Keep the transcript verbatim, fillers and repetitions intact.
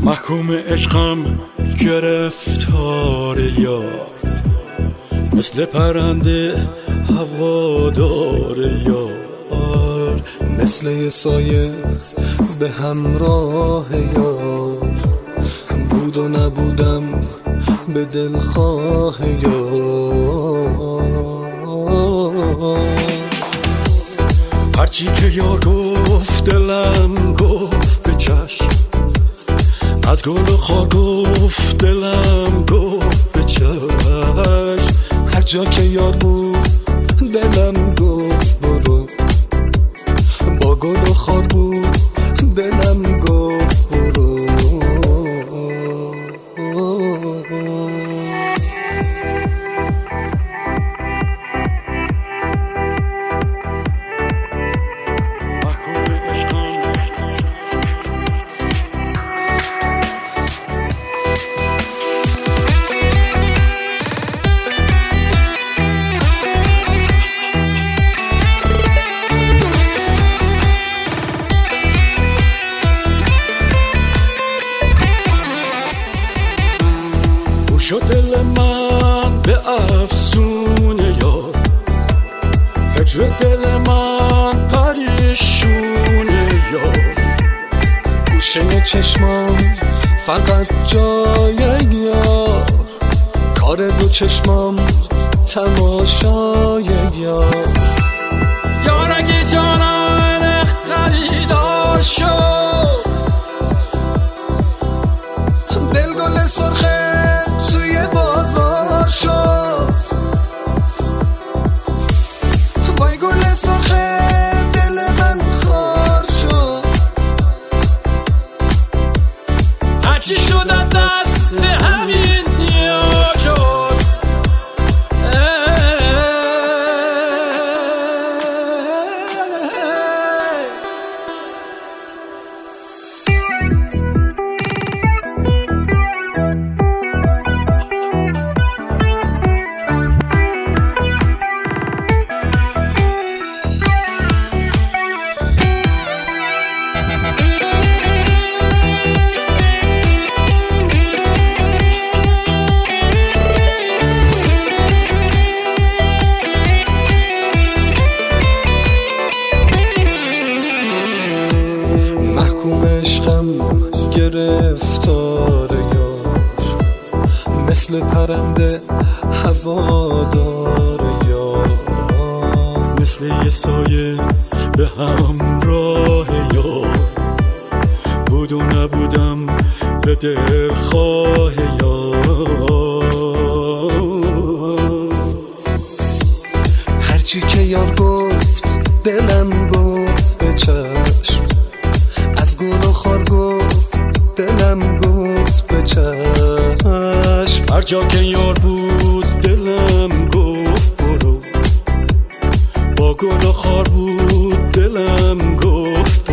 محکوم عشقم گرفتار یار، مثل پرنده هوادار یار، مثل یه سایه به همراه یار، بود و نبودم به دلخواه یار. هرچی که یار گفت دلم گفت به چشم، از گل و خار گفت دلم گفت به چشم. هر جا که یار بود دلم گفت برو، با گل و خار بود دلم گفت برو. شد دل من به افسون یار، فکر دل من پریشون یار. گوشه چشمام فقط جای یار، کار دو چشمام تماشای یار. یار اگه جانان خریدار شد، دل گل سرخه توی بازار شد. وای گل سرخه دل من خار شد. هرچی شد از دست همین یار شد. عشقم گرفتار یار، مثل پرنده هوادار یار، مثل یه سایه به همراه یار، بود و نبودم به دلخواه یار. هرچی که یار گفت دلم گفت به چشم، از گل و خار گفت دلم گفت به چشم. هر جا که یار بود دلم گفت برو، با گل و خار بود دلم گفت